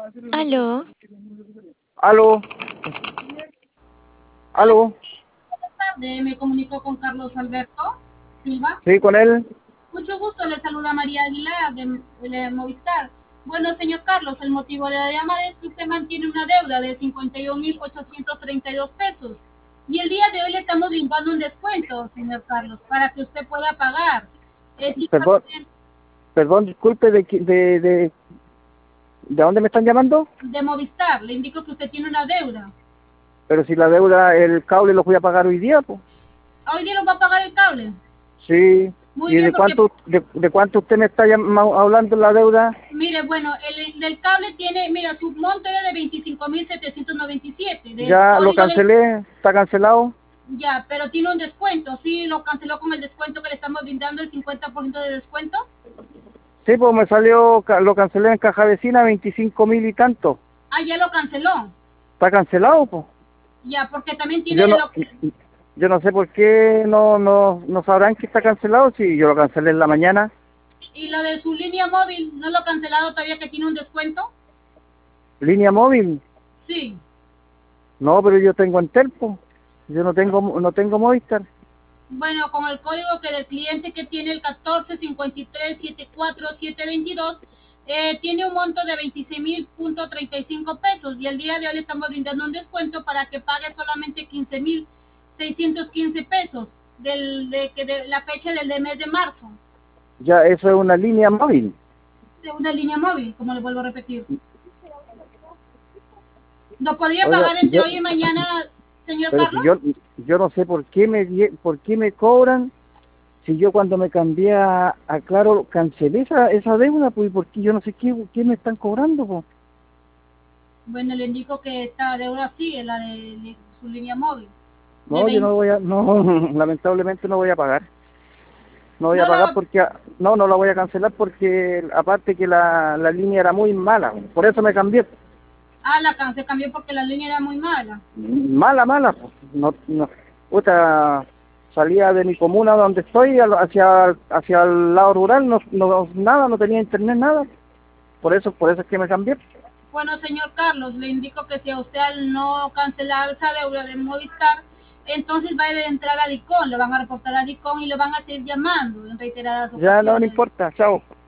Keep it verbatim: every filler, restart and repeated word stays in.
Aló. Aló, aló, tarde, me comunico con Carlos Alberto Silva. sí, con él. Mucho gusto, le saluda María Aguilar de, de Movistar. Bueno, señor Carlos, el motivo de la llamada es que usted mantiene una deuda de cincuenta y un mil ochocientos treinta y dos pesos. Y el día de hoy le estamos brindando un descuento, señor Carlos, para que usted pueda pagar. Eh, si Perdón, perdón, disculpe, ¿de, qui- de, de, de dónde me están llamando? de Movistar, le indico que usted tiene una deuda. Pero si la deuda, el cable lo voy a pagar hoy día, pues. Hoy día lo va a pagar el cable. Sí. Muy ¿Y bien, de porque cuánto, de, de cuánto usted me está llam- hablando la deuda? mire, bueno, el del cable tiene, mira, su monto era de veinticinco mil setecientos noventa y siete. Del Ya lo código del, cancelé, está cancelado. ya, pero tiene un descuento, ¿sí? Lo canceló con el descuento que le estamos brindando, el cincuenta por ciento de descuento. Sí, pues me salió, ca- lo cancelé en caja vecina, veinticinco mil y tanto. Ah, ya lo canceló. Está cancelado, pues. Ya, porque también Yo tiene no, lo, yo no sé por qué no, no, no sabrán que está cancelado si yo lo cancelé en la mañana. y lo de su línea móvil, ¿no lo ha cancelado todavía que tiene un descuento? Línea móvil. Sí. No, pero yo tengo Entel, po. Yo no tengo, no tengo Movistar. Bueno, con el código que del cliente que tiene el catorce cincuenta y tres setenta y cuatro setecientos veintidós, eh, tiene un monto de veintiséis mil treinta y cinco pesos y el día de hoy le estamos brindando un descuento para que pague solamente quince mil seiscientos quince pesos del, de, que de la fecha del de mes de marzo, Ya, eso es una línea móvil. de una línea móvil, como le vuelvo a repetir. ¿Lo podría Oiga, pagar entre yo, hoy y mañana, señor pero si Carlos? yo, yo no sé por qué me, die- por qué me cobran, si yo cuando me cambié a, a Claro cancelé esa, esa deuda, pues, porque yo no sé qué, qué me están cobrando, pues. Bueno, le indico que esta deuda sigue, la de, de su línea móvil. De No, yo veinte. no voy a, no, lamentablemente no voy a pagar. No voy a No pagar lo, porque, no, no la voy a cancelar porque aparte que la, la línea era muy mala, por eso me cambié. Ah, la can se cambió porque la línea era muy mala. Mala, mala, pues. No, no, puta, salía de mi comuna donde estoy al- hacia, hacia el lado rural, no, no, nada, no tenía internet, nada. Por eso, por eso es que me cambié. Bueno, señor Carlos, le indico que si a usted al no cancelar esa deuda de Movistar, entonces va a entrar a DICON, le van a reportar a DICON y le van a seguir llamando en reiteradas Ya no, no ocasiones. importa, chao.